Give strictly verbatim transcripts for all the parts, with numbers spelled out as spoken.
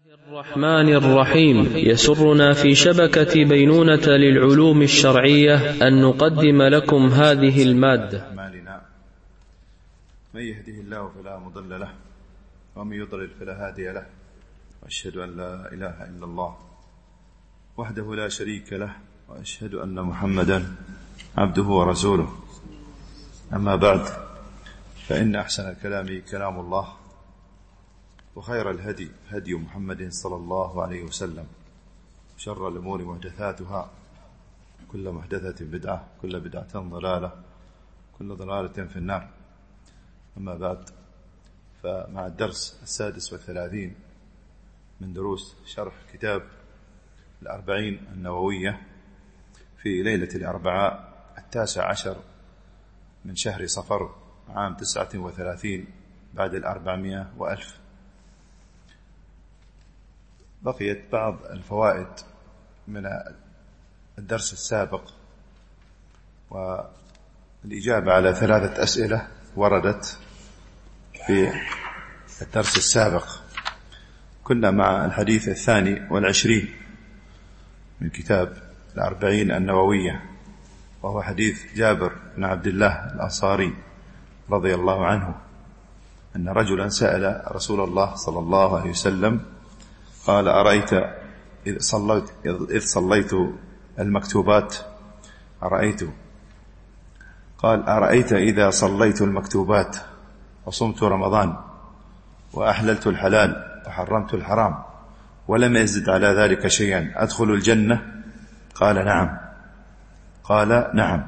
الرحمن الرحيم. يسرنا في شبكة بينونة للعلوم الشرعية أن نقدم لكم هذه المادة. من يهده الله فلا مضل له ومن يضلل فلا هادي له، وأشهد أن لا إله إلا الله وحده لا شريك له، وأشهد أن محمدا عبده ورسوله. أما بعد، فإن أحسن الكلام كلام الله، وخير الهدي هدي محمد صلى الله عليه وسلم، شر الأمور محدثاتها، كل محدثة بدعة، كل بدعة ضلالة، كل ضلالة في النار. أما بعد، فمع الدرس السادس والثلاثين من دروس شرح كتاب الأربعين النووية في ليلة الأربعاء التاسع عشر من شهر صفر عام تسعة وثلاثين بعد الأربعمائة وألف. بقيت بعض الفوائد من الدرس السابق، والإجابة على ثلاثة أسئلة وردت في الدرس السابق. كنا مع الحديث الثاني والعشرين من كتاب الأربعين النووية، وهو حديث جابر بن عبد الله الأنصاري رضي الله عنه أن رجلا سأل رسول الله صلى الله عليه وسلم قال: أرأيت إذ صليت, إذ صليت المكتوبات أرأيت قال: أرأيت إذا صليت المكتوبات وصمت رمضان وأحللت الحلال وحرمت الحرام ولم يزد على ذلك شيئا أدخل الجنة؟ قال: نعم. قال: نعم.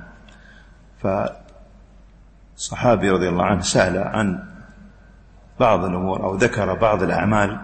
فصحابي رضي الله عنه سأل عن بعض الأمور أو ذكر بعض الأعمال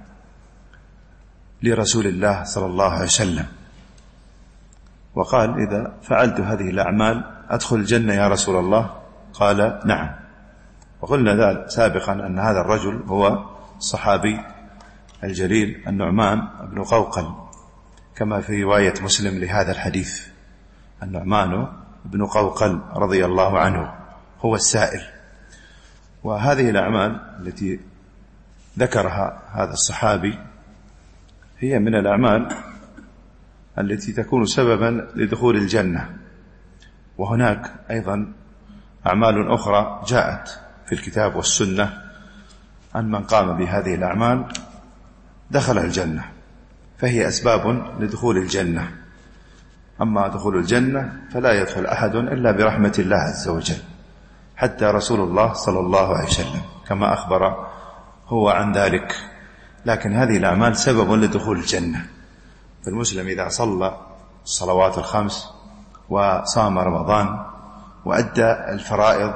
لرسول الله صلى الله عليه وسلم، وقال: إذا فعلت هذه الأعمال أدخل الجنة يا رسول الله؟ قال: نعم. وقلنا ذلك سابقا أن هذا الرجل هو الصحابي الجليل النعمان بن قوقل، كما في رواية مسلم لهذا الحديث. النعمان بن قوقل رضي الله عنه هو السائل. وهذه الأعمال التي ذكرها هذا الصحابي هي من الأعمال التي تكون سببا لدخول الجنة. وهناك أيضا أعمال أخرى جاءت في الكتاب والسنة أن من قام بهذه الأعمال دخل الجنة، فهي أسباب لدخول الجنة. أما دخول الجنة فلا يدخل أحد إلا برحمة الله عز وجل، حتى رسول الله صلى الله عليه وسلم كما أخبر هو عن ذلك. لكن هذه الأعمال سبب لدخول الجنة. فالمسلم إذا صلى الصلوات الخمس وصام رمضان وأدى الفرائض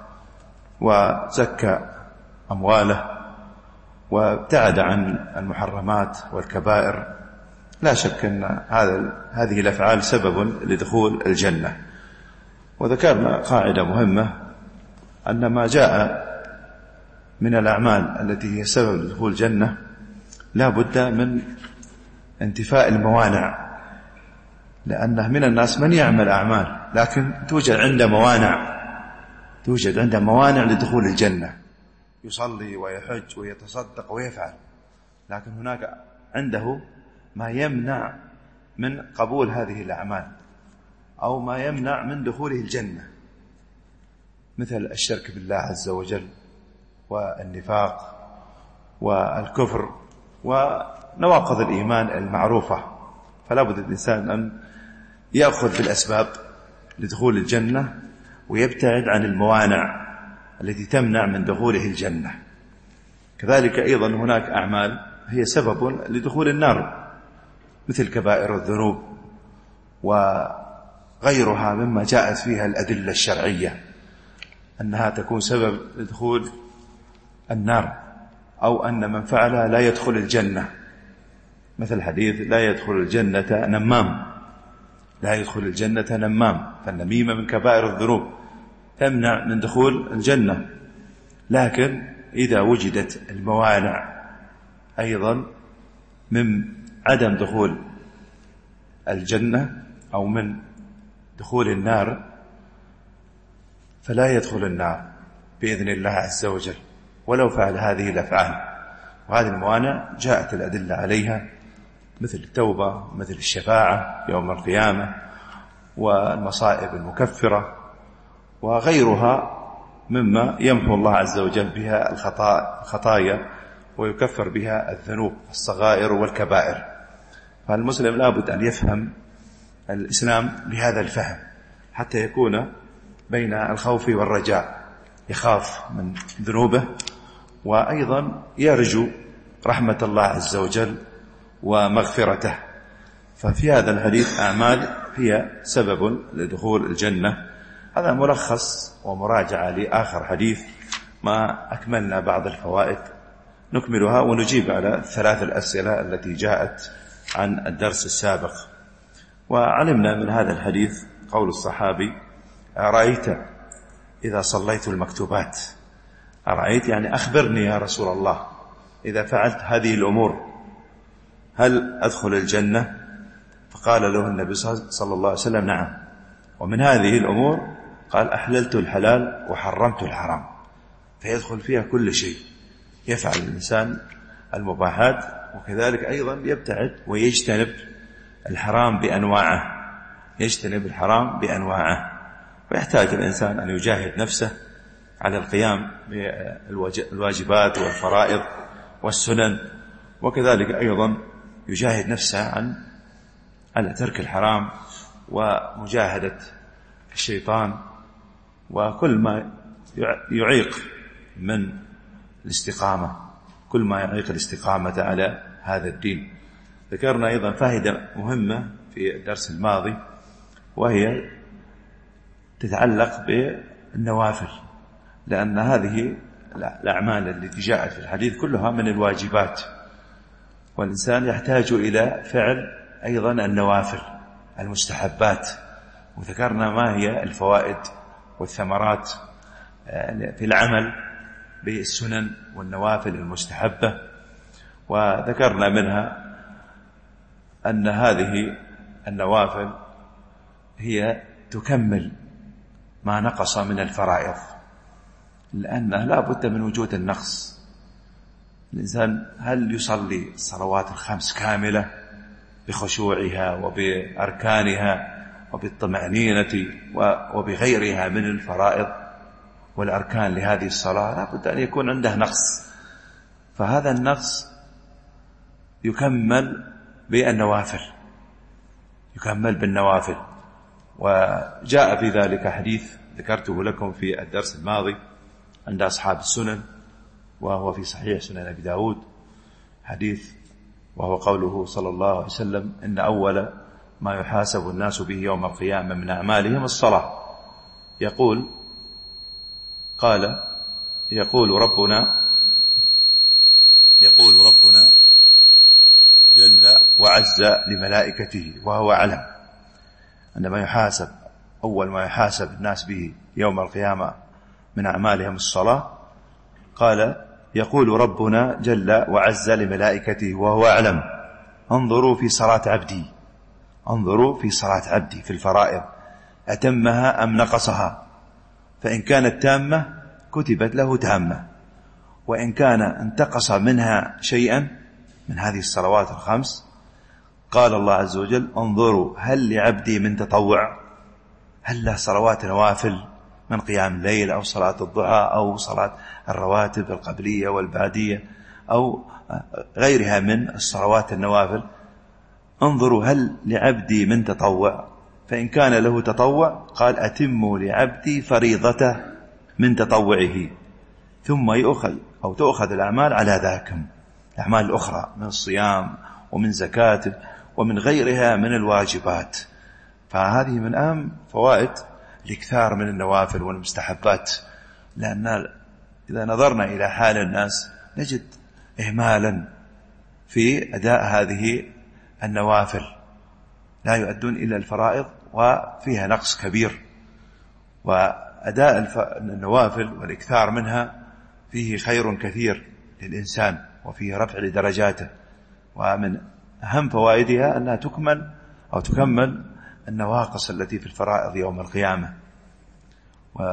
وزكى أمواله وابتعد عن المحرمات والكبائر، لا شك أن هذا هذه الأفعال سبب لدخول الجنة. وذكرنا قاعدة مهمة، أن ما جاء من الأعمال التي هي سبب لدخول الجنة لا بد من انتفاء الموانع، لأنه من الناس من يعمل أعمال لكن توجد عنده موانع توجد عنده موانع لدخول الجنة، يصلي ويحج ويتصدق ويفعل، لكن هناك عنده ما يمنع من قبول هذه الأعمال أو ما يمنع من دخوله الجنة، مثل الشرك بالله عز وجل والنفاق والكفر ونواقض الإيمان المعروفة. فلا بد الإنسان أن يأخذ بالأسباب لدخول الجنة ويبتعد عن الموانع التي تمنع من دخوله الجنة. كذلك أيضا هناك أعمال هي سبب لدخول النار، مثل كبائر الذنوب وغيرها مما جاءت فيها الأدلة الشرعية أنها تكون سبب لدخول النار، أو أن من فعلها لا يدخل الجنة، مثل حديث لا يدخل الجنة نمام لا يدخل الجنة نمام. فالنميمة من كبائر الذنوب تمنع من دخول الجنة، لكن إذا وجدت الموانع أيضا من عدم دخول الجنة أو من دخول النار فلا يدخل النار بإذن الله عز وجل ولو فعل هذه الأفعال. وهذه الموانع جاءت الأدلة عليها مثل التوبة، مثل الشفاعة يوم القيامة، والمصائب المكفرة وغيرها مما يمحو الله عز وجل بها الخطايا ويكفر بها الذنوب الصغائر والكبائر. فالمسلم لابد أن يفهم الإسلام بهذا الفهم حتى يكون بين الخوف والرجاء، يخاف من ذنوبه وأيضا يرجو رحمة الله عز وجل ومغفرته. ففي هذا الحديث أعمال هي سبب لدخول الجنة. هذا ملخص ومراجعة لآخر حديث، ما أكملنا بعض الفوائد نكملها ونجيب على الثلاث الأسئلة التي جاءت عن الدرس السابق. وعلمنا من هذا الحديث قول الصحابي: أرأيت إذا صليت المكتوبات. أرأيت يعني أخبرني يا رسول الله، إذا فعلت هذه الأمور هل أدخل الجنة؟ فقال له النبي صلى الله عليه وسلم: نعم. ومن هذه الأمور قال: أحللت الحلال وحرمت الحرام، فيدخل فيها كل شيء. يفعل الإنسان المباحات وكذلك أيضا يبتعد ويجتنب الحرام بأنواعه، يجتنب الحرام بأنواعه. ويحتاج الإنسان أن يجاهد نفسه على القيام بالواجبات والفرائض والسنن، وكذلك أيضا يجاهد نفسه عن على ترك الحرام ومجاهدة الشيطان وكل ما يعيق من الاستقامة، كل ما يعيق الاستقامة على هذا الدين. ذكرنا أيضا فائدة مهمة في الدرس الماضي، وهي تتعلق بالنوافل، لأن هذه الأعمال التي جاءت في الحديث كلها من الواجبات، والإنسان يحتاج إلى فعل أيضا النوافل المستحبات. وذكرنا ما هي الفوائد والثمرات في العمل بالسنن والنوافل المستحبة. وذكرنا منها أن هذه النوافل هي تكمل ما نقص من الفرائض، لأنه لا بد من وجود النقص. الإنسان هل يصلي الصلوات الخمس كاملة بخشوعها وبأركانها وبالطمأنينة وبغيرها من الفرائض والأركان لهذه الصلاة؟ لا بد أن يكون عنده نقص، فهذا النقص يكمل بالنوافل، يكمل بالنوافل. وجاء في ذلك حديث ذكرته لكم في الدرس الماضي عند أصحاب السنن، وهو في صحيح سنن أبي داود، حديث وهو قوله صلى الله عليه وسلم: إن أول ما يحاسب الناس به يوم القيامة من أعمالهم الصلاة. يقول قال يقول ربنا يقول ربنا جل وعز لملائكته وهو أعلم، عندما يحاسب أول ما يحاسب الناس به يوم القيامة من أعمالهم الصلاة، قال يقول ربنا جل وعز لملائكته وهو أعلم: انظروا في صلاة عبدي، انظروا في صلاة عبدي في الفرائض أتمها أم نقصها، فإن كانت تامة كتبت له تامة، وإن كان انتقص منها شيئا من هذه الصلوات الخمس قال الله عز وجل: انظروا هل لعبدي من تطوع، هل له صلوات نوافل من قيام الليل أو صلاة الضحى أو صلاة الرواتب القبلية والبعدية أو غيرها من الصلوات النوافل. انظروا هل لعبدي من تطوع، فإن كان له تطوع قال أتموا لعبدي فريضته من تطوعه، ثم يؤخذ أو تؤخذ الأعمال على ذاكم، الأعمال الأخرى من الصيام ومن زكاة ومن غيرها من الواجبات. فهذه من أهم فوائد الإكثار من النوافل والمستحبات، لأن إذا نظرنا إلى حال الناس نجد إهمالا في أداء هذه النوافل، لا يؤدون إلى الفرائض وفيها نقص كبير. وأداء النوافل والإكثار منها فيه خير كثير للإنسان وفيه رفع لدرجاته، ومن أهم فوائدها أنها تكمل أو تكمل النواقص التي في الفرائض يوم القيامة.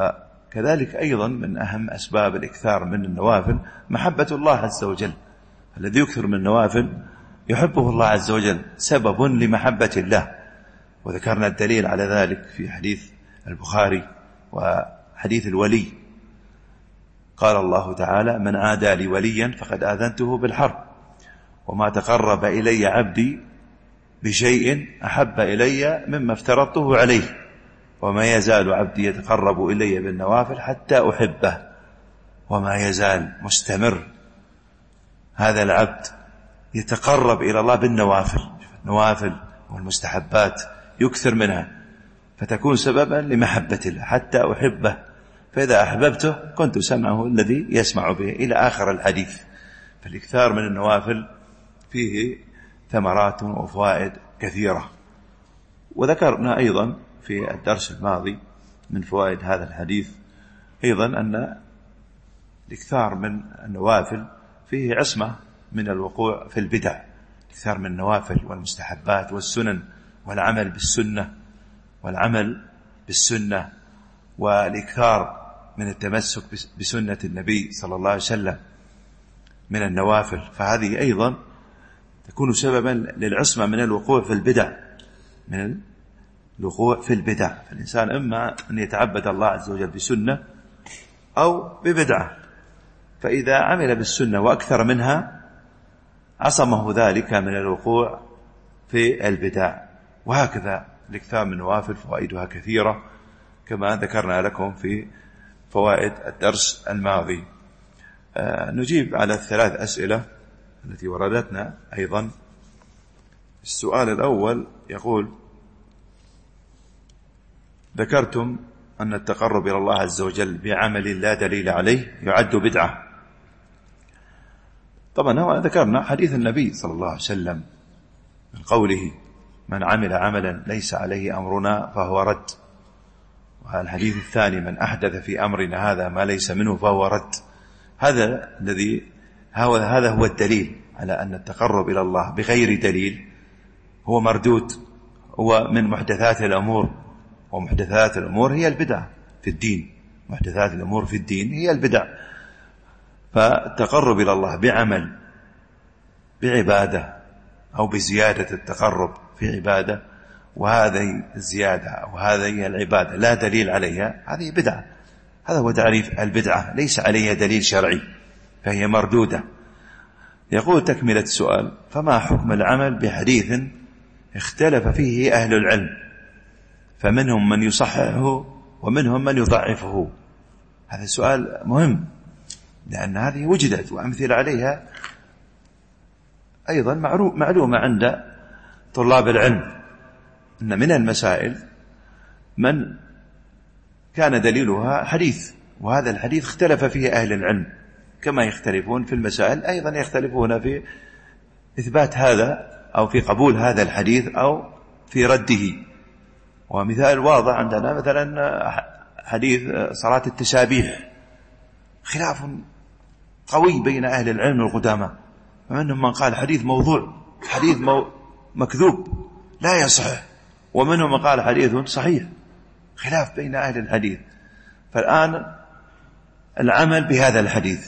وكذلك أيضا من أهم أسباب الإكثار من النوافل محبة الله عز وجل، الذي يكثر من النوافل يحبه الله عز وجل، سبب لمحبة الله. وذكرنا الدليل على ذلك في حديث البخاري وحديث الولي. قال الله تعالى: من عادى لي وليا فقد آذنته بالحرب، وما تقرب إلي عبدي بشيء أحب إلي مما افترضته عليه، وما يزال عبدي يتقرب إلي بالنوافل حتى أحبه. وما يزال مستمر هذا العبد يتقرب إلى الله بالنوافل، النوافل والمستحبات يكثر منها، فتكون سببا لمحبة الله حتى أحبه، فإذا أحببته كنت سمعه الذي يسمع به، إلى آخر الحديث. فالإكثار من النوافل فيه ثمرات وفوائد كثيرة. وذكرنا أيضا في الدرس الماضي من فوائد هذا الحديث أيضا أن الإكثار من النوافل فيه عصمة من الوقوع في البدع. الإكثار من النوافل والمستحبات والسنن والعمل بالسنة والعمل بالسنة والإكثار من التمسك بسنة النبي صلى الله عليه وسلم من النوافل، فهذه أيضا تكون سببا للعصمة من الوقوع في البدع، من الوقوع في البدع. فالإنسان إما أن يتعبد الله عز وجل بسنة أو ببدعة، فإذا عمل بالسنة وأكثر منها عصمه ذلك من الوقوع في البدع. وهكذا الإكثار من النوافل فوائدها كثيرة كما ذكرنا لكم في فوائد الدرس الماضي. آه نجيب على الثلاث أسئلة التي وردتنا أيضا. السؤال الأول يقول: ذكرتم أن التقرب إلى الله عز وجل بعمل لا دليل عليه يعد بدعة. طبعا هو ذكرنا حديث النبي صلى الله عليه وسلم من قوله: من عمل عملا ليس عليه أمرنا فهو رد. والحديث الثاني: من أحدث في أمرنا هذا ما ليس منه فهو رد. هذا الذي هذا هو الدليل على أن التقرب إلى الله بغير دليل هو مردود، هو من محدثات الأمور، ومحدثات الأمور هي البدع في الدين. محدثات الأمور في الدين هي البدع. فالتقرب إلى الله بعمل، بعبادة أو بزيادة التقرب في عبادة، وهذه الزيادة أو هذه العبادة لا دليل عليها، هذه بدعة. هذا هو تعريف البدعة، ليس عليها دليل شرعي فهي مردودة. يقول تكملة السؤال: فما حكم العمل بحديث اختلف فيه أهل العلم، فمنهم من يصححه ومنهم من يضعفه؟ هذا سؤال مهم، لأن هذه وجدت وأمثل عليها أيضا معلومة عند طلاب العلم، أن من المسائل من كان دليلها حديث، وهذا الحديث اختلف فيه أهل العلم، كما يختلفون في المسائل أيضا يختلفون في إثبات هذا أو في قبول هذا الحديث أو في رده. ومثال واضح عندنا مثلا حديث صلاة التسابيح، خلاف قوي بين أهل العلم القدامى، ومنهم من قال حديث موضوع، حديث مو مكذوب لا يصح، ومنهم من قال حديث صحيح، خلاف بين أهل الحديث. فالآن العمل بهذا الحديث،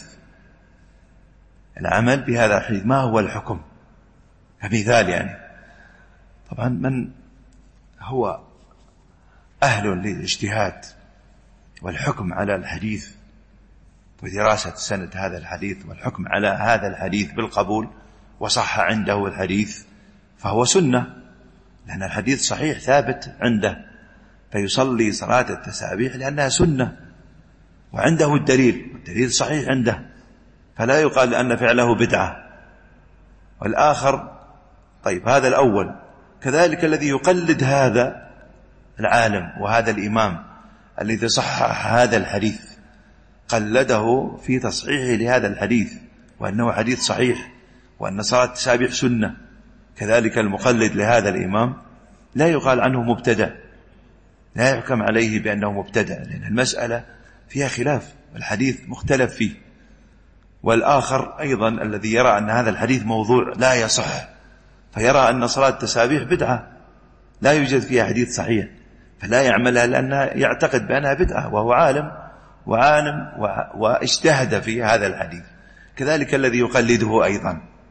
العمل بهذا الحديث ما هو الحكم؟ كمثال يعني، طبعا من هو أهل للاجتهاد والحكم على الحديث ودراسة سند هذا الحديث والحكم على هذا الحديث بالقبول وصح عنده الحديث، فهو سنة، لأن الحديث صحيح ثابت عنده، فيصلي صلاة التسابيح لأنها سنة وعنده الدليل، والدليل صحيح عنده، فلا يقال أن فعله بدعة. والآخر طيب هذا الأول كذلك الذي يقلد هذا العالم وهذا الإمام الذي صحح هذا الحديث، قلده في تصحيحه لهذا الحديث وأنه حديث صحيح وأن صلاة التسابيح سنة، كذلك المقلد لهذا الإمام لا يقال عنه مبتدع، لا يحكم عليه بأنه مبتدع، لأن المسألة فيها خلاف، الحديث مختلف فيه. والآخر أيضا الذي يرى أن هذا الحديث موضوع لا يصح، فيرى أن صلاة التسابيح بدعة لا يوجد فيها حديث صحيح، فلا يعملها لأنه يعتقد بأنها بدعة، وهو عالم وعالم واجتهد في هذا الحديث. كذلك الذي يقلده أيضا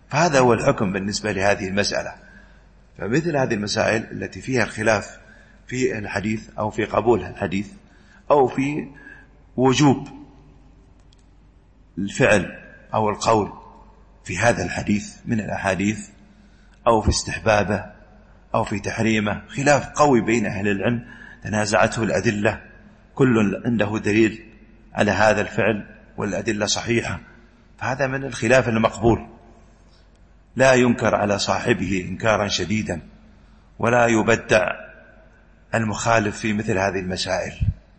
فهذا هو الحكم بالنسبة لهذه المسألة. فمثل هذه المسائل التي فيها الخلاف في الحديث أو في قبول الحديث أو في وجوب الفعل أو القول في هذا الحديث من الأحاديث أو في استحبابه أو في تحريمه، خلاف قوي بين أهل العلم تنازعته الأدلة، كل عنده دليل على هذا الفعل والأدلة صحيحة، فهذا من الخلاف المقبول، لا ينكر على صاحبه إنكارا شديدا، ولا يبدع المخالف في مثل هذه المسائل.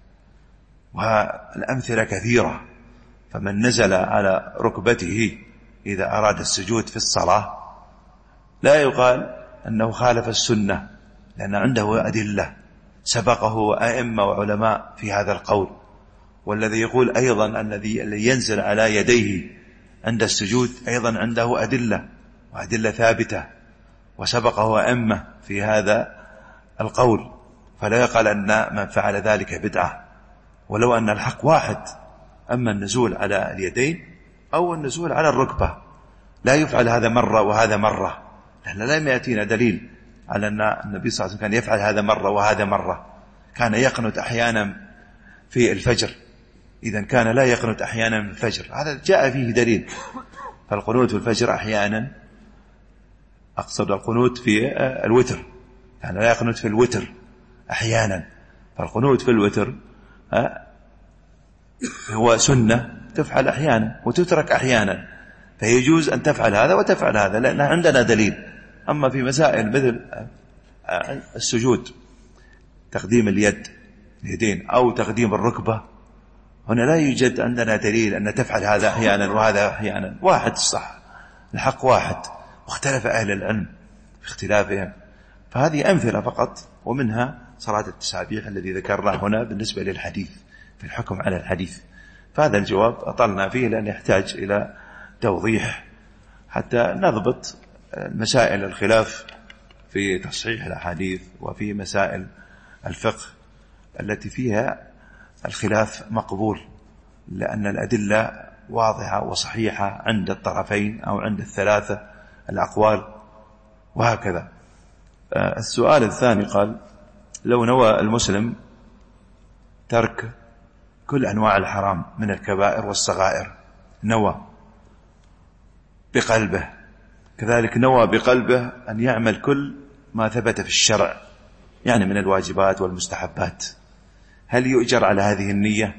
والأمثلة كثيرة، فمن نزل على ركبته إذا أراد السجود في الصلاة لا يقال أنه خالف السنة، لأن عنده أدلة سبقه أئمة وعلماء في هذا القول. والذي يقول أيضا الذي ينزل على يديه عند السجود أيضا عنده أدلة وأدلة ثابتة وسبقه أئمة في هذا القول، فلا يقال أن من فعل ذلك بدعة، ولو أن الحق واحد. أما النزول على اليدين أو النزول على الركبة لا يفعل هذا مرة وهذا مرة، لأن لم يأتينا دليل على أن النبي صلى الله عليه وسلم كان يفعل هذا مرة وهذا مرة. كان يقنت أحيانا في الفجر، إذن كان لا يقنت أحيانا من الفجر، هذا جاء فيه دليل. فالقنوت في الفجر أحيانا، أقصد القنوت في الوتر، كان لا يقنت في الوتر أحيانا، فالقنوت في الوتر هو سنة تفعل أحيانا وتترك أحيانا، فيجوز أن تفعل هذا وتفعل هذا لأن عندنا دليل. أما في مسائل مثل السجود تقديم اليد اليدين أو تقديم الركبة، هنا لا يوجد عندنا دليل أن تفعل هذا أحيانا وهذا أحيانا، واحد الصح، الحق واحد، واختلف أهل العلم في اختلافهم. فهذه أمثلة فقط، ومنها صلاة التسابيح الذي ذكرناه هنا بالنسبة للحديث في الحكم على الحديث. فهذا الجواب أطلنا فيه لأن يحتاج إلى توضيح حتى نضبط مسائل الخلاف في تصحيح الأحاديث وفي مسائل الفقه التي فيها الخلاف مقبول، لأن الأدلة واضحة وصحيحة عند الطرفين أو عند الثلاثة الأقوال وهكذا. السؤال الثاني قال: لو نوى المسلم ترك كل أنواع الحرام من الكبائر والصغائر، نوى بقلبه، كذلك نوى بقلبه أن يعمل كل ما ثبت في الشرع يعني من الواجبات والمستحبات، هل يؤجر على هذه النية؟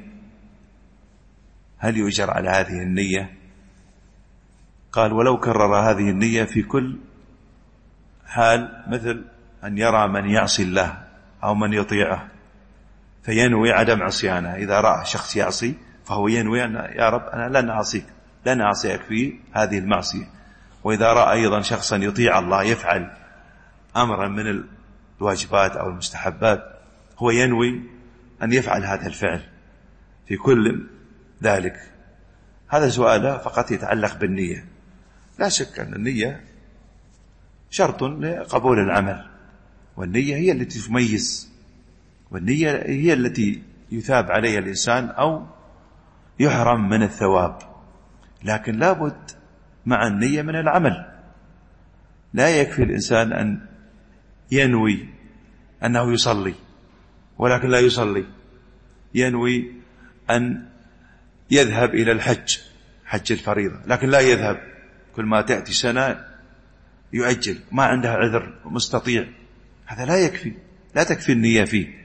هل يؤجر على هذه النية؟ قال: ولو كرر هذه النية في كل حال، مثل أن يرى من يعصي الله أو من يطيعه فينوي عدم عصيانه، إذا رأى شخص يعصي فهو ينوي أن يا رب أنا لن أعصيك لن أعصيك في هذه المعصية. وإذا رأى أيضا شخصا يطيع الله يفعل أمرا من الواجبات أو المستحبات هو ينوي أن يفعل هذا الفعل في كل ذلك. هذا سؤاله فقط يتعلق بالنية. لا شك أن النية شرط لقبول العمل، والنية هي التي تميز، والنية هي التي يثاب عليها الإنسان أو يحرم من الثواب. لكن لابد مع النية من العمل، لا يكفي الإنسان أن ينوي أنه يصلي ولكن لا يصلي، ينوي أن يذهب إلى الحج حج الفريضة لكن لا يذهب، كل ما تأتي سنة يؤجل، ما عنده عذر مستطيع، هذا لا يكفي، لا تكفي النية فيه.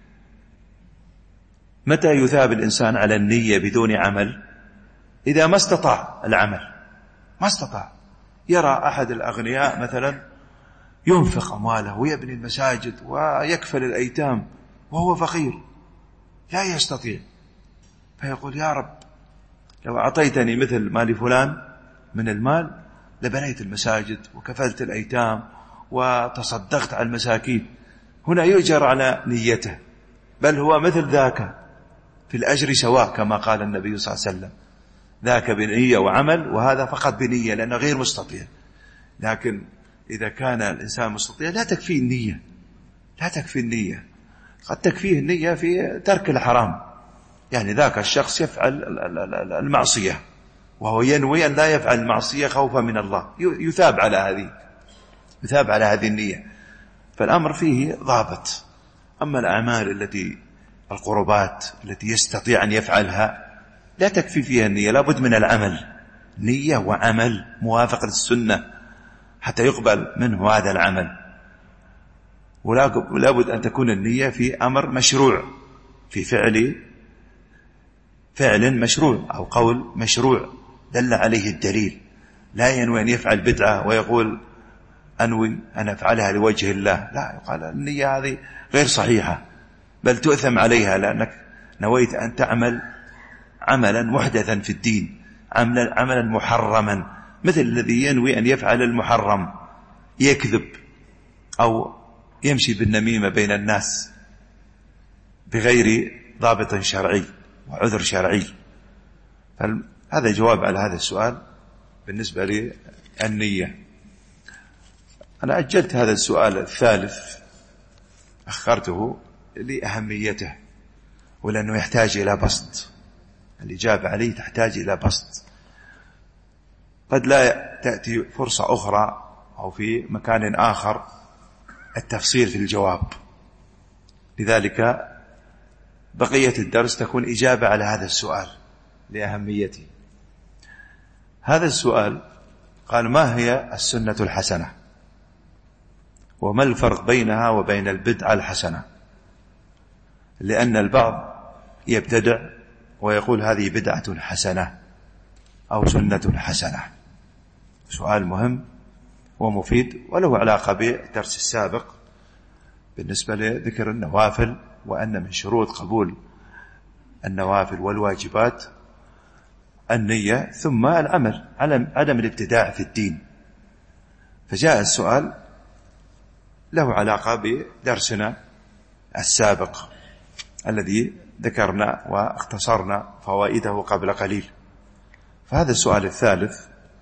متى يثاب الإنسان على النية بدون عمل؟ إذا ما استطاع العمل، ما استطاع. يرى أحد الأغنياء مثلا ينفق أمواله ويبني المساجد ويكفل الأيتام وهو فقير لا يستطيع، فيقول يا رب لو أعطيتني مثل مال فلان من المال لبنيت المساجد وكفلت الأيتام وتصدقت على المساكين. هنا يؤجر على نيته، بل هو مثل ذاك في الأجر سواء كما قال النبي صلى الله عليه وسلم، ذاك بنية وعمل وهذا فقط بنية لأنه غير مستطيع. لكن إذا كان الإنسان مستطيع لا تكفيه النية، لا تكفي النية، قد تكفيه النية في ترك الحرام، يعني ذاك الشخص يفعل المعصية وهو ينوي أن لا يفعل المعصية خوفا من الله، يثاب على هذه يثاب على هذه النية. فالأمر فيه ضابط. أما الأعمال التي القربات التي يستطيع أن يفعلها لا تكفي فيها النية، لا بد من العمل، نية وعمل موافق للسنة حتى يقبل منه هذا العمل. ولا بد أن تكون النية في أمر مشروع، في فعل فعل مشروع أو قول مشروع دل عليه الدليل. لا ينوي أن يفعل بدعة ويقول أنوي أن أفعلها لوجه الله، لا، يقال النية هذه غير صحيحة، بل تؤثم عليها لأنك نويت أن تعمل عملا محدثا في الدين، عملا, عملا محرما، مثل الذي ينوي أن يفعل المحرم، يكذب أو يمشي بالنميمة بين الناس بغير ضابط شرعي وعذر شرعي. هذا جواب على هذا السؤال بالنسبة للنية. أنا أجلت هذا السؤال الثالث، أخرته لأهميته ولأنه يحتاج إلى بسط، الإجابة عليه تحتاج إلى بسط، قد لا تأتي فرصة أخرى أو في مكان آخر التفصيل في الجواب، لذلك بقية الدرس تكون إجابة على هذا السؤال لأهميته. هذا السؤال قال: ما هي السنة الحسنة؟ وما الفرق بينها وبين البدعة الحسنة؟ لأن البعض يبتدع ويقول هذه بدعة حسنة أو سنة حسنة. سؤال مهم ومفيد وله علاقة بالدرس السابق بالنسبة لذكر النوافل، وأن من شروط قبول النوافل والواجبات النية ثم العمل، عدم الابتداع في الدين. فجاء السؤال له علاقة بدرسنا السابق الذي ذكرنا واختصرنا فوائده قبل قليل. فهذا السؤال الثالث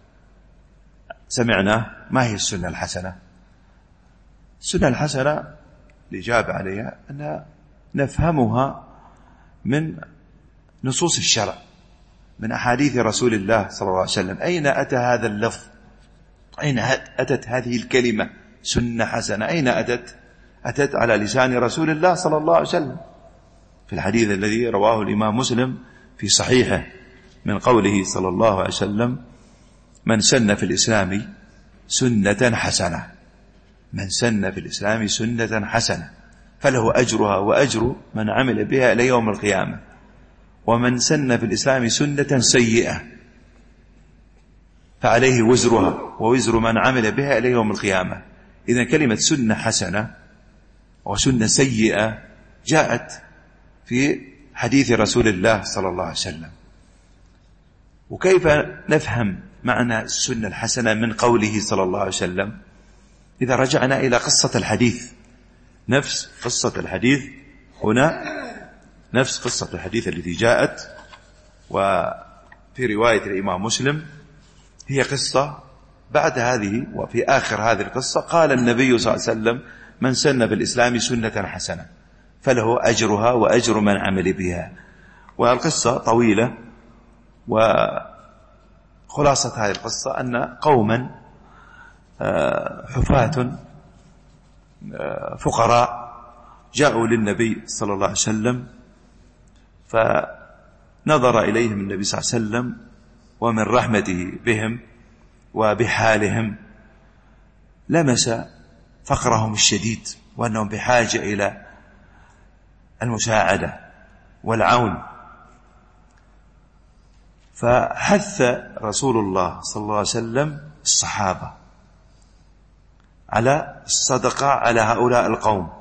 سمعنا: ما هي السنة الحسنة؟ السنة الحسنة الإجابة عليها أن نفهمها من نصوص الشرع، من أحاديث رسول الله صلى الله عليه وسلم. أين أتى هذا اللفظ؟ أين أتت هذه الكلمة سنة حسنة؟ أين أتت؟ أتت على لسان رسول الله صلى الله عليه وسلم في الحديث الذي رواه الإمام مسلم في صحيحه من قوله صلى الله عليه وسلم: من سن في الإسلام سنة حسنة، من سن في الإسلام سنة حسنة فله أجرها وأجر من عمل بها إلى يوم القيامة، ومن سن في الإسلام سنة سيئة فعليه وزرها ووزر من عمل بها إلى يوم القيامة. إذن كلمة سنة حسنة وسنة سيئة جاءت في حديث رسول الله صلى الله عليه وسلم. وكيف نفهم معنى السنة الحسنة من قوله صلى الله عليه وسلم؟ إذا رجعنا إلى قصة الحديث، نفس قصة الحديث هنا، نفس قصة الحديث التي جاءت وفي رواية الإمام مسلم، هي قصة بعد هذه. وفي آخر هذه القصة قال النبي صلى الله عليه وسلم: من سن في الإسلام سنة حسنة فله أجرها وأجر من عمل بها. والقصة طويلة، وخلاصة هذه القصة أن قوما حفاة فقراء جاءوا للنبي صلى الله عليه وسلم، فنظر إليهم النبي صلى الله عليه وسلم ومن رحمته بهم وبحالهم لمس فقرهم الشديد وأنهم بحاجة إلى المساعدة والعون. فحث رسول الله صلى الله عليه وسلم الصحابة على الصدقة على هؤلاء القوم،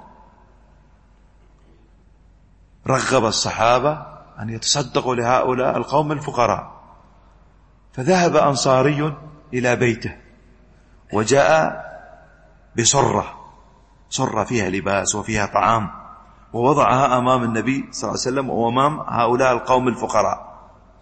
رغب الصحابة أن يتصدقوا لهؤلاء القوم الفقراء. فذهب أنصاري إلى بيته وجاء بصرة، صرة فيها لباس وفيها طعام، ووضعها أمام النبي صلى الله عليه وسلم وأمام هؤلاء القوم الفقراء.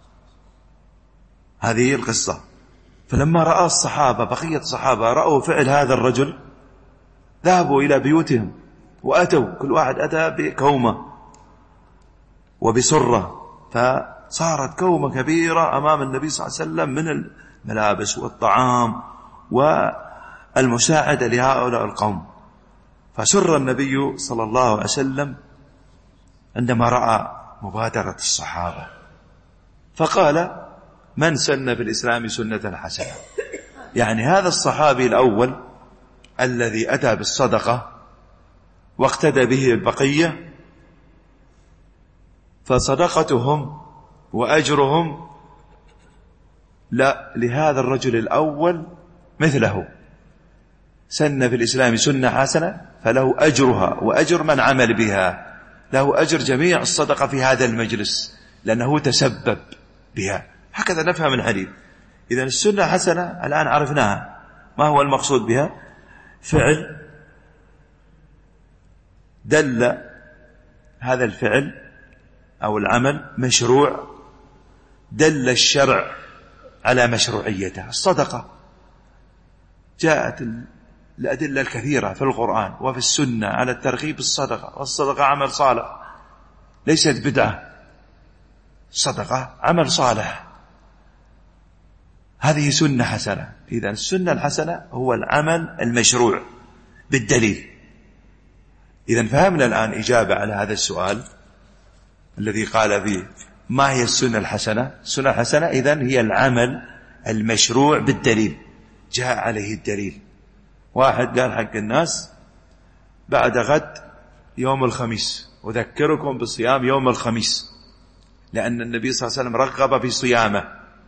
هذه القصة. فلما رأى الصحابة، بقية الصحابة رأوا فعل هذا الرجل، ذهبوا إلى بيوتهم وأتوا، كل واحد أتى بكومة وبسرة، صارت كومة كبيرة أمام النبي صلى الله عليه وسلم من الملابس والطعام والمساعدة لهؤلاء القوم. فسر النبي صلى الله عليه وسلم عندما رأى مبادرة الصحابة، فقال: من سن في الإسلام سنة حسنة. يعني هذا الصحابي الأول الذي أتى بالصدقة واقتدى به البقية، فصدقتهم وأجرهم لا لهذا الرجل الأول مثله. سن في الإسلام سنة حسنة فله أجرها وأجر من عمل بها، له أجر جميع الصدقة في هذا المجلس لأنه تسبب بها. هكذا نفهم الحديث. إذن السنة حسنة الآن عرفناها، ما هو المقصود بها؟ فعل دل هذا الفعل أو العمل مشروع، دل الشرع على مشروعيته. الصدقة جاءت الأدلة الكثيرة في القرآن وفي السنة على الترغيب بالصدقة، والصدقة عمل صالح ليست بدعة، الصدقة عمل صالح، هذه سنة حسنة. إذن السنة الحسنة هو العمل المشروع بالدليل. إذن فهمنا الآن إجابة على هذا السؤال الذي قال فيه ما هي السنة الحسنة. السنة الحسنة إذن هي العمل المشروع بالدليل، جاء عليه الدليل. واحد قال حق الناس بعد غد يوم الخميس أذكركم بصيام يوم الخميس، لأن النبي صلى الله عليه وسلم رغب في صيامه،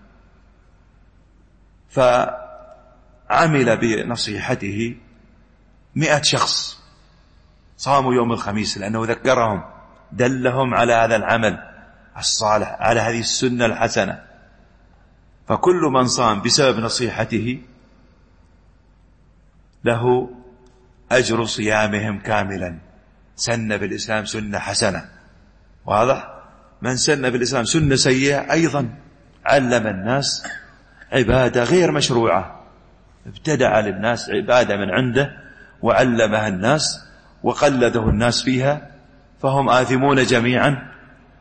فعمل بنصيحته مئة شخص صاموا يوم الخميس لأنه ذكرهم، دلهم على هذا العمل الصالح، على هذه السنة الحسنة. فكل من صام بسبب نصيحته له أجر صيامهم كاملا. سن بالإسلام سنة حسنة، واضح؟ من سن بالإسلام سنة سيئة أيضا علم الناس عبادة غير مشروعة، ابتدع للناس عبادة من عنده وعلمها الناس وقلده الناس فيها، فهم آثمون جميعا،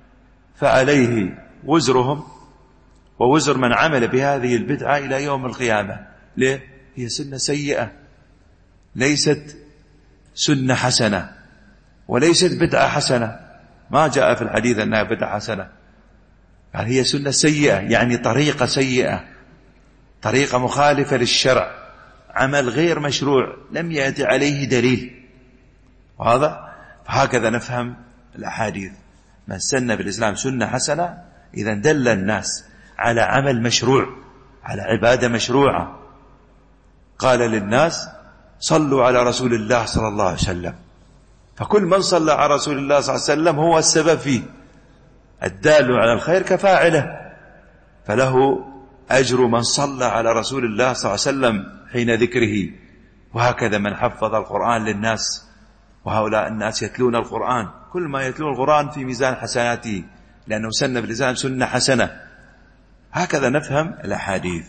فعليه وزرهم ووزر من عمل بهذه البدعة إلى يوم القيامة. ليه؟ هي سنة سيئة، ليست سنة حسنة وليست بدعة حسنة، ما جاء في الحديث أنها بدعة حسنة، يعني هي سنة سيئة، يعني طريقة سيئة، طريقة مخالفة للشرع، عمل غير مشروع لم يأتي عليه دليل. وهذا فهكذا نفهم الأحاديث. من سن في الإسلام سنة حسنة إذا دل الناس على عمل مشروع، على عبادة مشروعة. قال للناس صلوا على رسول الله صلى الله عليه وسلم، فكل من صلى على رسول الله صلى الله عليه وسلم هو السبب فيه، الدال على الخير كفاعله، فله أجر من صلى على رسول الله صلى الله عليه وسلم حين ذكره. وهكذا من حفظ القرآن للناس، وهؤلاء الناس يتلون القرآن، كل ما يتلون القرآن في ميزان حسناته لأنه سن باللسان سنة حسنة. هكذا نفهم الأحاديث.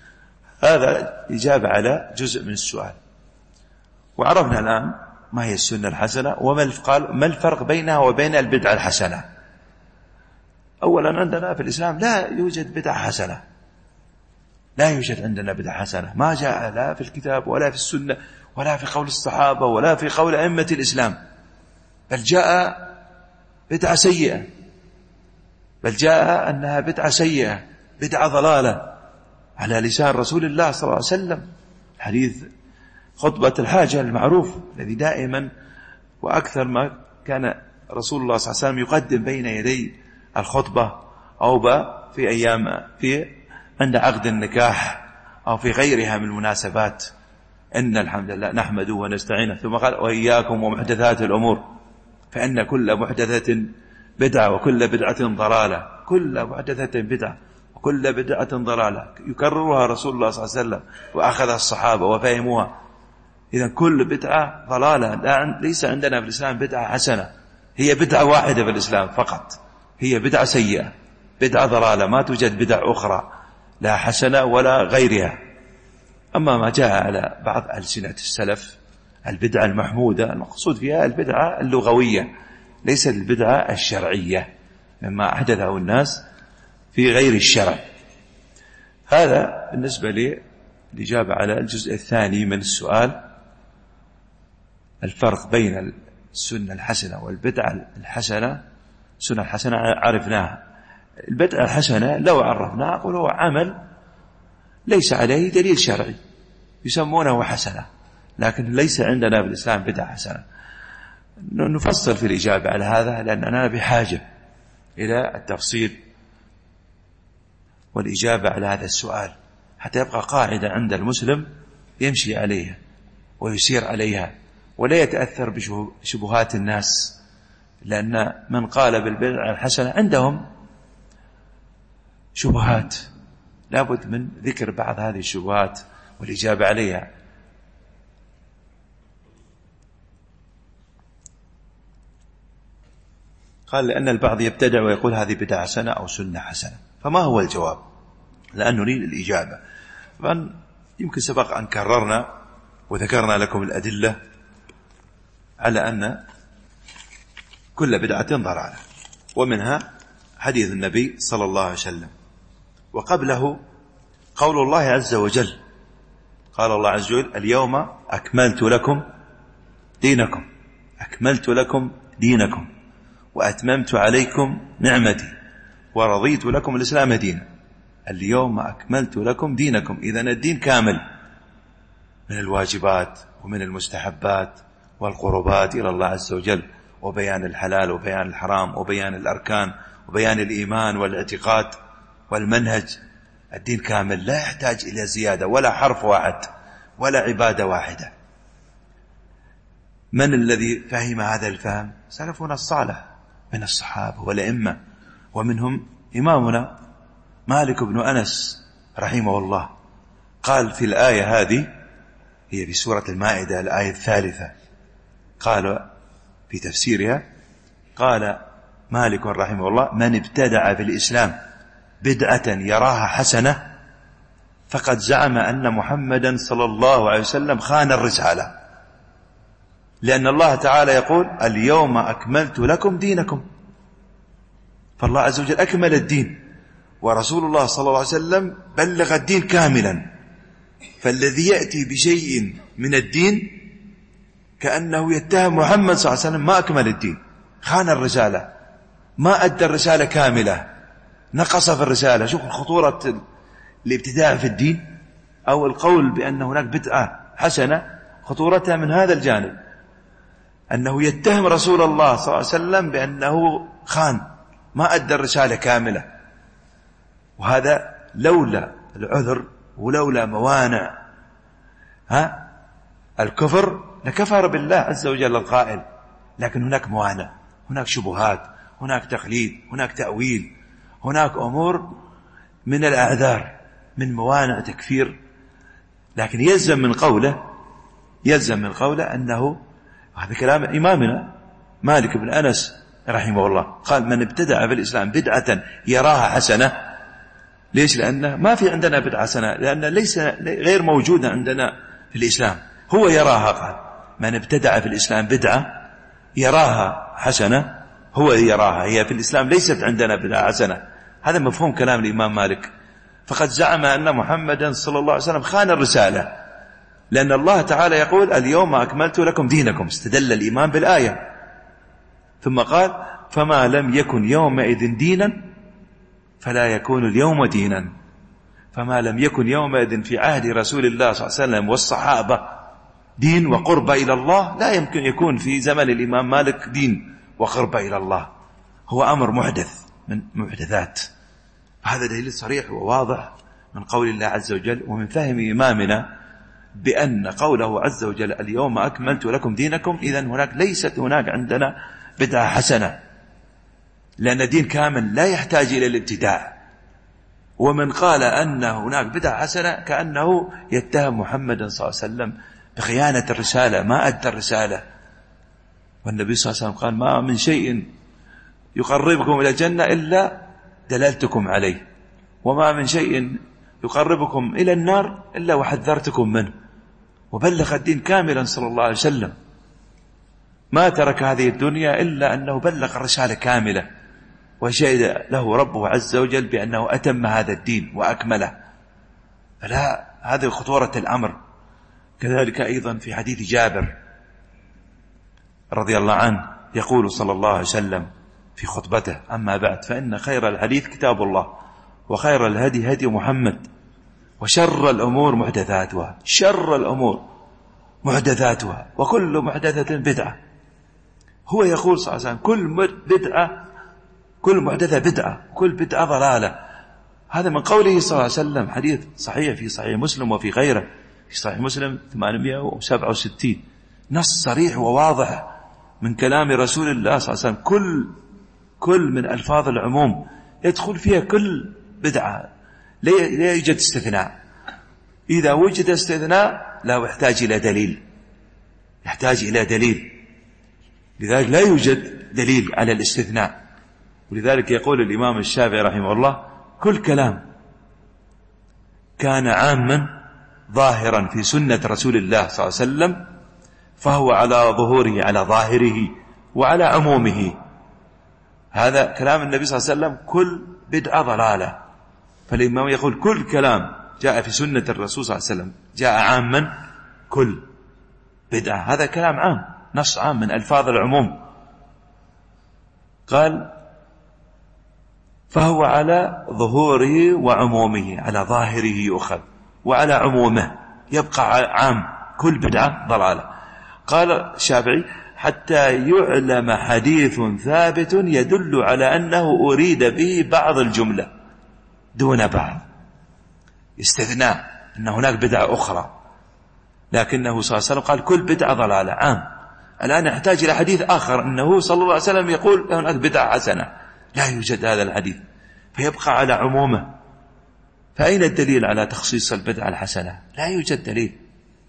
هذا إجابة على جزء من السؤال. وعرفنا الآن ما هي السنة الحسنة وما الفرق بينها وبين البدعة الحسنة. أولا عندنا في الإسلام لا يوجد بدعة حسنة، لا يوجد عندنا بدعة حسنة، ما جاء لا في الكتاب ولا في السنة ولا في قول الصحابة ولا في قول أئمة الإسلام، بل جاء بدعة سيئة، بل جاء أنها بدعة سيئة، بدعة ضلالة على لسان رسول الله صلى الله عليه وسلم. حديث خطبة الحاجة المعروف الذي دائما وأكثر ما كان رسول الله صلى الله عليه وسلم يقدم بين يدي الخطبة أو في أيام في عند عقد النكاح أو في غيرها من المناسبات: إن الحمد لله نحمده ونستعينه، ثم قال: وإياكم ومحدثات الأمور فإن كل محدثة بدعة وكل بدعة ضلالة. كل محدثة بدعة وكل بدعة ضلالة، يكررها رسول الله صلى الله عليه وسلم وأخذها الصحابة وفهموها. إذن كل بدعة ضلالة. ليس عندنا في الإسلام بدعة حسنة، هي بدعة واحدة في الإسلام فقط، هي بدعة سيئة، بدعة ضلالة، ما توجد بدع أخرى لا حسنة ولا غيرها. أما ما جاء على بعض ألسنة السلف البدعة المحمودة، المقصود فيها البدعة اللغوية، ليس البدعة الشرعية مما أحدثه الناس في غير الشرع. هذا بالنسبة للإجابة على الجزء الثاني من السؤال، الفرق بين السنة الحسنة والبدعة الحسنة. السنة الحسنة عرفناها، البدعة الحسنة لو عرفناها أقول هو عمل ليس عليه دليل شرعي يسمونه حسنة، لكن ليس عندنا في الإسلام بدعة حسنة. نفصل في الإجابة على هذا لأننا بحاجة إلى التفصيل والإجابة على هذا السؤال حتى يبقى قاعدة عند المسلم يمشي عليها ويسير عليها ولا يتأثر بشبهات الناس، لأن من قال بالبدعة الحسنة عندهم شبهات، لابد من ذكر بعض هذه الشبهات والإجابة عليها. قال لأن البعض يبتدع ويقول هذه بدعة حسنة أو سنة حسنة، فما هو الجواب؟ لأن نريد الإجابة. طبعا يمكن سبق أن كررنا وذكرنا لكم الأدلة على أن كل بدعة ضلالة، ومنها حديث النبي صلى الله عليه وسلم، وقبله قول الله عز وجل، قال الله عز وجل اليوم أكملت لكم دينكم أكملت لكم دينكم وأتممت عليكم نعمتي ورضيت لكم الإسلام دينا. اليوم أكملت لكم دينكم، إذن الدين كامل من الواجبات ومن المستحبات والقربات إلى الله عز وجل، وبيان الحلال وبيان الحرام وبيان الأركان وبيان الإيمان والاعتقاد والمنهج. الدين كامل لا يحتاج إلى زيادة ولا حرف واحد ولا عبادة واحدة. من الذي فهم هذا الفهم؟ سلفنا الصالح من الصحابة والأئمة، ومنهم إمامنا مالك بن أنس رحمه الله. قال في الآية هذه، هي في سورة المائدة الآية الثالثة، قال في تفسيرها، قال مالك رحمه الله من ابتدع في الإسلام بدعة يراها حسنة فقد زعم أن محمدا صلى الله عليه وسلم خان الرسالة، لأن الله تعالى يقول اليوم أكملت لكم دينكم، فالله عز وجل أكمل الدين، ورسول الله صلى الله عليه وسلم بلغ الدين كاملا. فالذي يأتي بشيء من الدين كأنه يتهم محمد صلى الله عليه وسلم ما أكمل الدين، خان الرسالة، ما أدى الرسالة كاملة، نقص في الرسالة. شوف خطورة الابتداع في الدين أو القول بأن هناك بدعة حسنة، خطورتها من هذا الجانب، أنه يتهم رسول الله صلى الله عليه وسلم بأنه خان ما أدى الرسالة كاملة. وهذا لولا العذر ولولا موانع ها الكفر لكفر بالله عز وجل القائل، لكن هناك موانع، هناك شبهات، هناك تقليد، هناك تأويل، هناك أمور من الأعذار، من موانع تكفير. لكن يلزم من قوله يلزم من قوله أنه، هذا كلام إمامنا مالك بن أنس رحمه الله، قال من ابتدع في الإسلام بدعة يراها حسنة. ليش؟ لأنه ما في عندنا بدعة حسنة، لأن ليس غير موجودة عندنا في الإسلام، هو يراها. قال من ابتدع في الإسلام بدعة يراها حسنة، هو يراها، هي في الإسلام ليست عندنا بدعة حسنة. هذا مفهوم كلام الإمام مالك. فقد زعم أن محمدا صلى الله عليه وسلم خان الرسالة، لأن الله تعالى يقول اليوم أكملت لكم دينكم، استدل الإمام بالآية، ثم قال فما لم يكن يومئذ دينا فلا يكون اليوم دينا. فما لم يكن يومئذ في عهد رسول الله صلى الله عليه وسلم والصحابة دين وقرب إلى الله، لا يمكن يكون في زمن الإمام مالك دين وقرب إلى الله، هو أمر محدث من محدثات. هذا دليل صريح وواضح من قول الله عز وجل ومن فهم إمامنا بأن قوله عز وجل اليوم أكملت لكم دينكم، إذن هناك ليست هناك عندنا بدعة حسنة، لأن الدين كامل لا يحتاج إلى الابتداع. ومن قال أن هناك بدعة حسنة كأنه يتهم محمدا صلى الله عليه وسلم بخيانة الرسالة، ما أدى الرسالة. والنبي صلى الله عليه وسلم قال ما من شيء يقربكم إلى الجنة إلا دللتكم عليه، وما من شيء يقربكم إلى النار إلا وحذرتكم منه. وبلغ الدين كاملا صلى الله عليه وسلم، ما ترك هذه الدنيا إلا أنه بلغ الرسالة كاملة. وشهد له ربه عز وجل بأنه أتم هذا الدين وأكمله. فلا، هذه خطورة الأمر. كذلك أيضا في حديث جابر رضي الله عنه يقول صلى الله عليه وسلم في خطبته: أما بعد، فإن خير الحديث كتاب الله، وخير الهدي هدي محمد، وشر الأمور محدثاتها. شر الأمور محدثاتها، وكل محدثة بدعة. هو يقول صلى الله عليه وسلم: كل بدعة كل محدثة بدعة، كل بدعة ضلالة. هذا من قوله صلى الله عليه وسلم، حديث صحيح في صحيح مسلم وفي غيره. في صحيح مسلم ثمانمائة وسبعة وستين، نص صريح وواضح من كلام رسول الله صلى الله عليه وسلم. كل كل من ألفاظ العموم يدخل فيها كل بدعة، لا يوجد استثناء. إذا وجد استثناء لا يحتاج إلى دليل، يحتاج إلى دليل. لذلك لا يوجد دليل على الاستثناء. ولذلك يقول الإمام الشافعي رحمه الله: كل كلام كان عاما ظاهرا في سنة رسول الله صلى الله عليه وسلم فهو على ظهوره، على ظاهره وعلى عمومه. هذا كلام النبي صلى الله عليه وسلم: كل بدعة ضلالة. فالإمام يقول: كل كلام جاء في سنة الرسول صلى الله عليه وسلم جاء عاما، كل بدعة، هذا كلام عام، نص عام من ألفاظ العموم. قال: فهو على ظهوره وعمومه، على ظاهره يؤخذ وعلى عمومه يبقى عام، كل بدعة ضلالة. قال الشافعي: حتى يعلم حديث ثابت يدل على أنه أريد به بعض الجملة دون بعض. استثناء أن هناك بدعة أخرى، لكنه صلى الله عليه وسلم قال: كل بدعة ضلالة، عام. الآن يحتاج إلى حديث آخر أنه صلى الله عليه وسلم يقول هناك بدعة حسنة، لا يوجد هذا الحديث، فيبقى على عمومه. فأين الدليل على تخصيص البدعة الحسنة؟ لا يوجد دليل.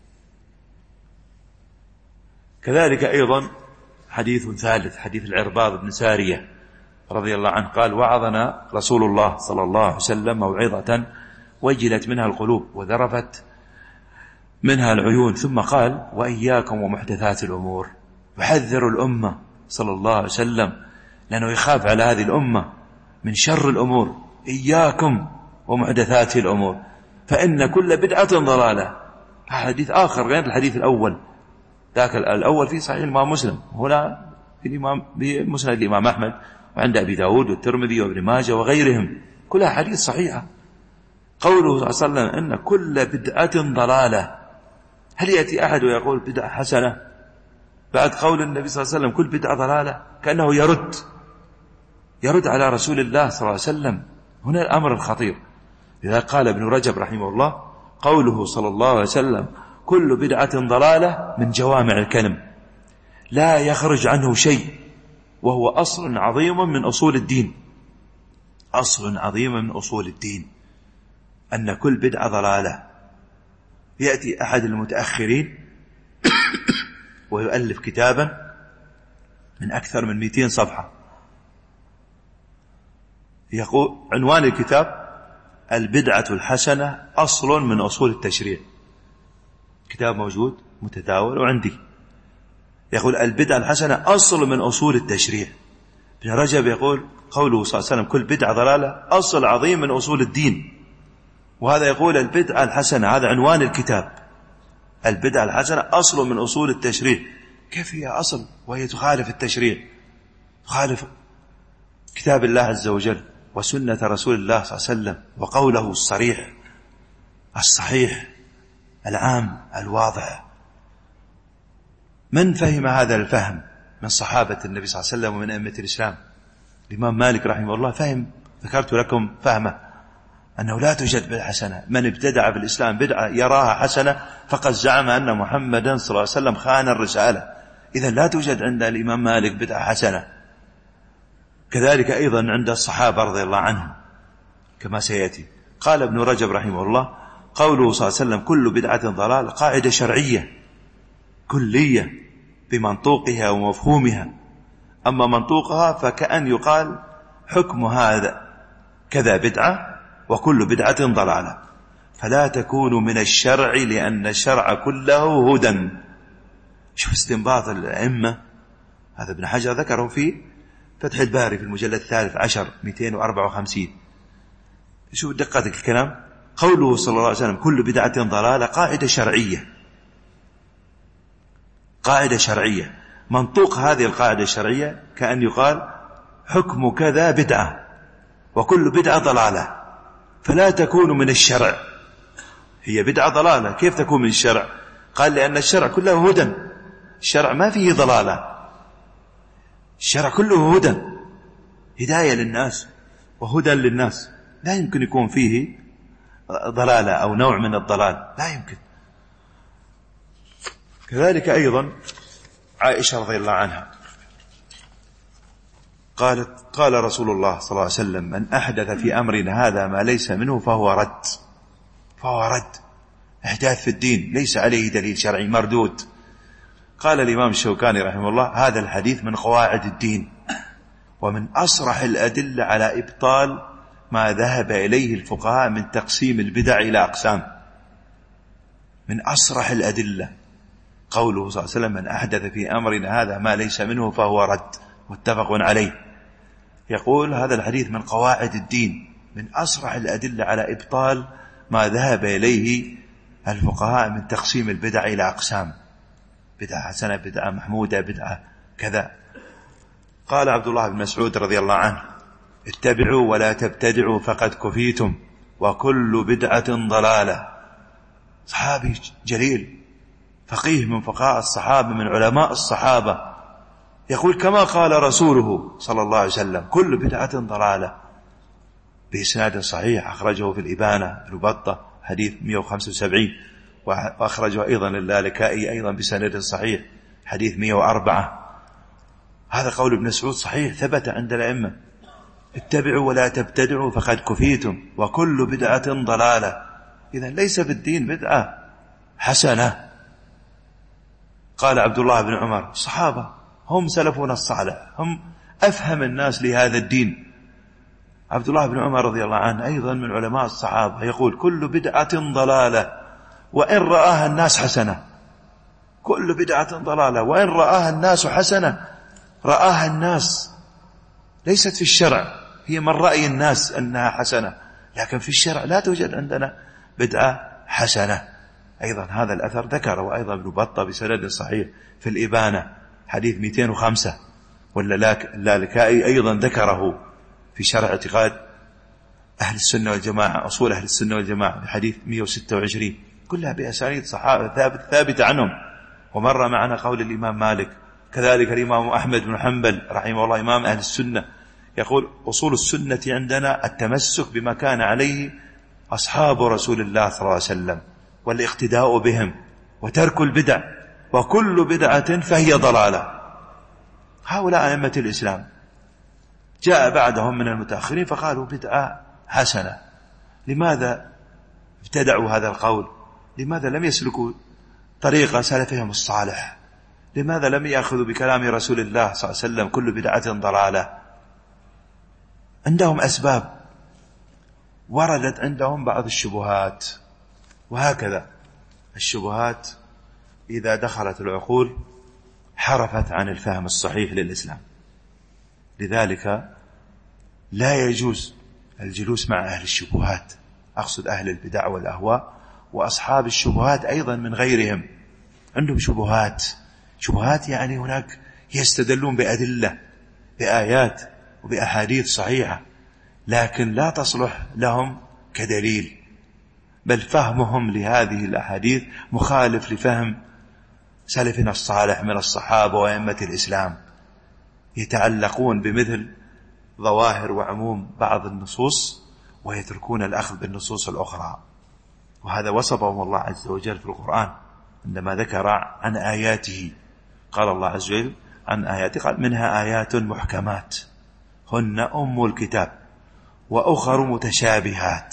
كذلك أيضا حديث ثالث، حديث العرباض بن سارية رضي الله عنه قال: وعظنا رسول الله صلى الله عليه وسلم موعظة وجلت منها القلوب وذرفت منها العيون، ثم قال: وإياكم ومحدثات الأمور. يحذر الأمة صلى الله عليه وسلم، لأنه يخاف على هذه الأمة من شر الأمور. إياكم ومحدثات الأمور، فإن كل بدعة ضلالة. حديث آخر غير الحديث الأول، ذاك الأول في صحيح الإمام مسلم، هنا في الإمام بمسند الإمام أحمد وعند أبي داود والترمذي وابن ماجه وغيرهم، كلها حديث صحيحة. قوله صلى الله عليه وسلم: إن كل بدعة ضلالة. هل يأتي أحد ويقول بدعة حسنة بعد قول النبي صلى الله عليه وسلم كل بدعة ضلالة؟ كأنه يرد يرد على رسول الله صلى الله عليه وسلم. هنا الأمر الخطير. لذا قال ابن رجب رحمه الله: قوله صلى الله عليه وسلم كل بدعة ضلالة من جوامع الكلم، لا يخرج عنه شيء، وهو أصل عظيم من أصول الدين. أصل عظيم من أصول الدين أن كل بدعة ضلالة. يأتي أحد المتأخرين ويؤلف كتابا من أكثر من مئتين صفحة، يقول عنوان الكتاب: البدعة الحسنة أصل من أصول التشريع. كتاب موجود متداول وعندي، يقول: البدعة الحسنة أصل من أصول التشريع. ابن رجب يقول: قوله صلى الله عليه وسلم كل بدعة ضلالة أصل عظيم من أصول الدين. وهذا يقول البدعة الحسنة، هذا عنوان الكتاب: البدعة الحسنة أصل من أصول التشريع. كيف هي أصل وهي تخالف التشريع، تخالف كتاب الله عز وجل وسنة رسول الله صلى الله عليه وسلم وقوله الصريح الصحيح العام الواضح؟ من فهم هذا الفهم من صحابة النبي صلى الله عليه وسلم ومن أئمة الإسلام؟ الإمام مالك رحمه الله فهم، ذكرت لكم فهمه، أنه لا توجد بدعة حسنة. من ابتدع في الإسلام بدعة يراها حسنة فقد زعم أن محمدا صلى الله عليه وسلم خان الرسالة. إذن لا توجد عند الإمام مالك بدعة حسنة. كذلك أيضا عند الصحابة رضي الله عنهم كما سيأتي. قال ابن رجب رحمه الله: قوله صلى الله عليه وسلم كل بدعة ضلال قاعدة شرعية كلية بمنطوقها ومفهومها. أما منطوقها فكأن يقال حكم هذا كذا بدعة وكل بدعة ضلالة، فلا تكون من الشرع لأن الشرع كله هدى. شوف استنباط الأئمة، هذا ابن حجر ذكره في فتح الباري في المجلد الثالث عشر مئتين وأربعة وخمسين. شوف دقة الكلام. قوله صلى الله عليه وسلم كل بدعة ضلالة قاعدة شرعية، قاعدة شرعية. منطوق هذه القاعدة الشرعية كأن يقال حكم كذا بدعة وكل بدعة ضلالة، فلا تكون من الشرع. هي بدعة ضلالة، كيف تكون من الشرع؟ قال لأن الشرع كله هدى، الشرع ما فيه ضلالة، الشرع كله هدى، هداية للناس وهدى للناس، لا يمكن يكون فيه ضلالة أو نوع من الضلال، لا يمكن. كذلك أيضا عائشة رضي الله عنها قالت قال رسول الله صلى الله عليه وسلم من أحدث في أمرنا هذا ما ليس منه فهو رد، فهو رد، إحداث في الدين ليس عليه دليل شرعي مردود. قال الإمام الشوكاني رحمه الله هذا الحديث من قواعد الدين ومن أصرح الأدلة على إبطال ما ذهب إليه الفقهاء من تقسيم البدع إلى أقسام، من أصرح الأدلة. قوله صلى الله عليه وسلم من أحدث في أمرنا هذا ما ليس منه فهو رد، متفق عليه. يقول هذا الحديث من قواعد الدين، من أصرح الأدلة على إبطال ما ذهب إليه الفقهاء من تقسيم البدع إلى أقسام، بدعة حسنة، بدعة محمودة، بدعة كذا. قال عبد الله بن مسعود رضي الله عنه اتبعوا ولا تبتدعوا فقد كفيتم وكل بدعة ضلالة. صحابي جليل، فقيه من فقهاء الصحابة، من علماء الصحابة، يقول كما قال رسوله صلى الله عليه وسلم كل بدعة ضلالة، بإسناد صحيح أخرجه في الإبانة البطة حديث مئة وخمسة وسبعين، وأخرجه أيضا اللالكائي أيضا بسند صحيح حديث مئة وأربعة. هذا قول ابن مسعود صحيح ثبت عند الأئمة، اتبعوا ولا تبتدعوا فقد كفيتم وكل بدعة ضلالة. إذن ليس في الدين بدعة حسنة. قال عبد الله بن عمر الصحابة هم سلفنا الصالح، هم أفهم الناس لهذا الدين. عبد الله بن عمر رضي الله عنه أيضا من علماء الصحابة يقول كل بدعة ضلالة وإن رآها الناس حسنة، كل بدعة ضلالة وإن رآها الناس حسنة. رآها الناس ليست في الشرع، هي من رأي الناس أنها حسنة، لكن في الشرع لا توجد عندنا بدعة حسنة. أيضا هذا الأثر ذكره أيضا ابن بطة بسند صحيح في الإبانة حديث مئتين وخمسة، واللالكائي أيضا ذكره في شرع اعتقاد أهل السنة والجماعة، أصول أهل السنة والجماعة بحديث مئة وستة وعشرين، كلها بأسانيد صحابة ثابت ثابت عنهم. ومر معنا قول الإمام مالك، كذلك الإمام أحمد بن حنبل رحمه الله إمام أهل السنة يقول أصول السنة عندنا التمسك بما كان عليه أصحاب رسول الله صلى الله عليه وسلم والاقتداء بهم وترك البدع، وكل بدعة فهي ضلالة. هؤلاء أئمة الإسلام جاء بعدهم من المتأخرين فقالوا بدعة حسنة. لماذا ابتدعوا هذا القول؟ لماذا لم يسلكوا طريق سلفهم الصالح؟ لماذا لم يأخذوا بكلام رسول الله صلى الله عليه وسلم كل بدعة ضلالة؟ عندهم أسباب، وردت عندهم بعض الشبهات، وهكذا الشبهات إذا دخلت العقول حرفت عن الفهم الصحيح للإسلام. لذلك لا يجوز الجلوس مع أهل الشبهات، أقصد أهل البدع والأهواء وأصحاب الشبهات أيضا من غيرهم. عندهم شبهات، شبهات يعني هناك يستدلون بأدلة بآيات وبأحاديث صحيحة، لكن لا تصلح لهم كدليل، بل فهمهم لهذه الأحاديث مخالف لفهم سلفنا الصالح من الصحابة وأئمة الإسلام. يتعلقون بمثل ظواهر وعموم بعض النصوص ويتركون الأخذ بالنصوص الأخرى، وهذا وصفهم الله عز وجل في القرآن عندما ذكر عن آياته. قال الله عز وجل عن آياته قال منها آيات محكمات هن أم الكتاب وأخر متشابهات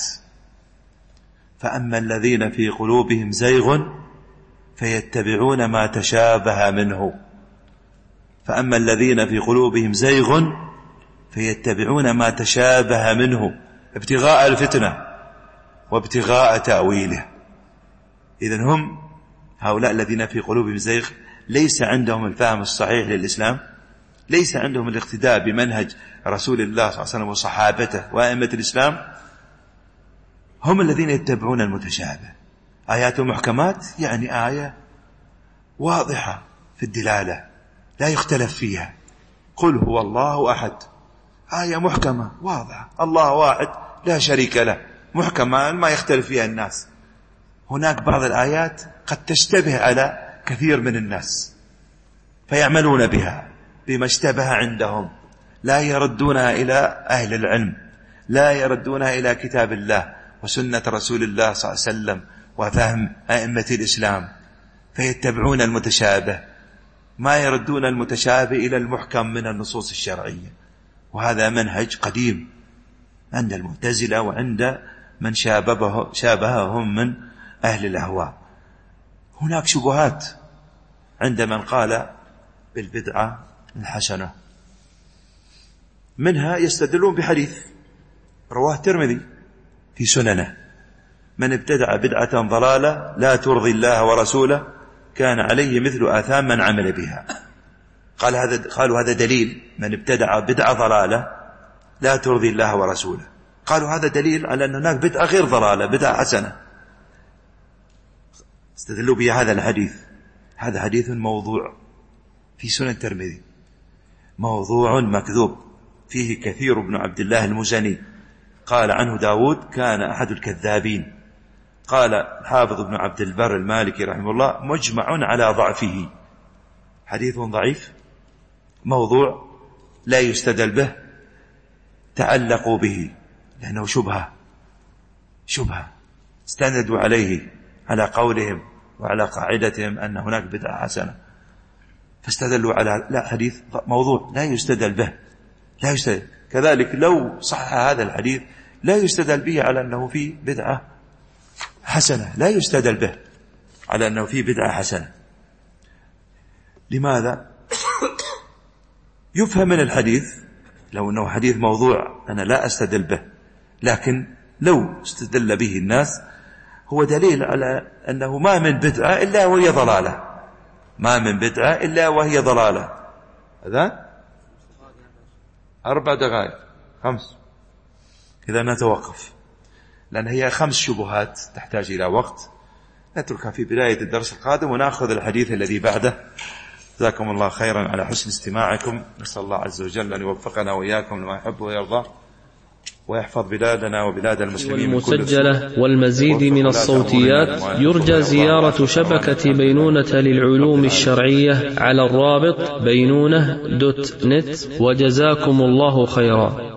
فأما الذين في قلوبهم زيغ فيتبعون ما تشابه منه فأما الذين في قلوبهم زيغ فيتبعون ما تشابه منه ابتغاء الفتنة وابتغاء تأويله. إذن هم هؤلاء الذين في قلوبهم زيغ ليس عندهم الفهم الصحيح للإسلام، ليس عندهم الاقتداء بمنهج رسول الله صلى الله عليه وسلم وصحابته وأئمة الإسلام، هم الذين يتبعون المتشابه. آيات محكمات يعني آية واضحة في الدلالة لا يختلف فيها. قل هو الله أحد، آية محكمة واضحة، الله واحد لا شريك له، محكمة ما يختلف فيها الناس. هناك بعض الآيات قد تشتبه على كثير من الناس فيعملون بها بما اشتبه عندهم، لا يردونها إلى أهل العلم، لا يردونها إلى كتاب الله وسنة رسول الله صلى الله عليه وسلم وفهم أئمة الإسلام، فيتبعون المتشابه، ما يردون المتشابه إلى المحكم من النصوص الشرعية. وهذا منهج قديم عند المعتزلة وعند من شابه شابههم من أهل الأهواء. هناك شبهات عند من قال بالبدعة الحسنة، منها يستدلون بحديث رواه الترمذي في سننه: من ابتدع بدعة ضلالة لا ترضي الله ورسوله كان عليه مثل آثام من عمل بها. قال هذا قالوا هذا دليل، من ابتدع بدعة ضلالة لا ترضي الله ورسوله، قالوا هذا دليل على أن هناك بدعة غير ضلالة، بدعة حسنة، استدلوا بها هذا الحديث. هذا حديث موضوع في سنن الترمذي، موضوع مكذوب، فيه كثير بن عبد الله المزني قال عنه داود كان أحد الكذابين. قال الحافظ ابن عبد البر المالكي رحمه الله مجمع على ضعفه، حديث ضعيف موضوع لا يستدل به، تعلقوا به لأنه شبهة شبهة استندوا عليه على قولهم وعلى قاعدتهم أن هناك بدعة حسنة، فاستدلوا على لا حديث موضوع لا يستدل به، لا يستدل. كذلك لو صح هذا الحديث لا يستدل به على أنه فيه بدعة حسنة، لا يستدل به على أنه فيه بدعة حسنة. لماذا؟ يفهم من الحديث لو أنه حديث موضوع أنا لا أستدل به، لكن لو استدل به الناس هو دليل على أنه ما من بدعة إلا وهي ضلالة، ما من بدعة إلا وهي ضلالة. هذا أربع دقائق خمس، إذا نتوقف لأن هي خمس شبهات تحتاج إلى وقت، نتركها في بداية الدرس القادم ونأخذ الحديث الذي بعده. جزاكم الله خيرا على حسن استماعكم، نسأل الله عز وجل أن يوفقنا وإياكم لما يحب ويرضى، ويحفظ بلادنا وبلاد المسلمين والمسجلة والمزيد من الصوتيات. يرجى زيارة شبكة بينونة للعلوم الشرعية على الرابط بينونة دوت نت، وجزاكم الله خيرا.